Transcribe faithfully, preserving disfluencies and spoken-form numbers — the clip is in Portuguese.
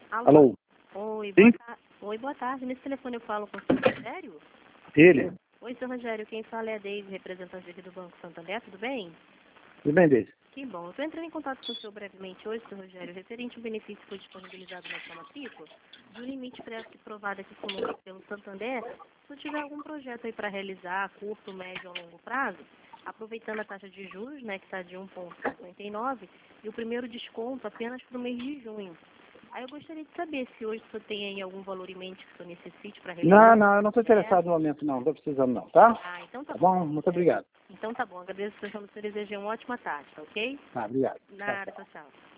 Alô? Alô? Oi, Sim? boa tarde. Oi, boa tarde. Nesse telefone eu falo com o senhor Rogério? Ele? Oi, senhor Rogério. Quem fala é a Deise, representante aqui do Banco Santander. Tudo bem? Tudo bem, Deise? Que bom. Eu estou entrando em contato com o senhor brevemente hoje, senhor Rogério, referente ao benefício que foi disponibilizado na sua matrícula, de um limite pré-aprovado aqui conosco pelo Santander. Se tiver algum projeto aí para realizar, a curto, médio ou longo prazo, aproveitando a taxa de juros, né, que está de um vírgula cinquenta e nove, e o primeiro desconto apenas para o mês de junho. Aí eu gostaria de saber se hoje o senhor tem aí algum valor em mente que o senhor necessite para realizar. Não, não, eu não estou interessado no momento, não. Não estou precisando, não, tá? Ah, então tá, Tá bom. bom? Muito obrigado. Então tá bom. Agradeço a atenção do senhor e desejo uma ótima tarde, tá ok? Ah, obrigado. Tchau, Nada, tchau. tchau, tchau.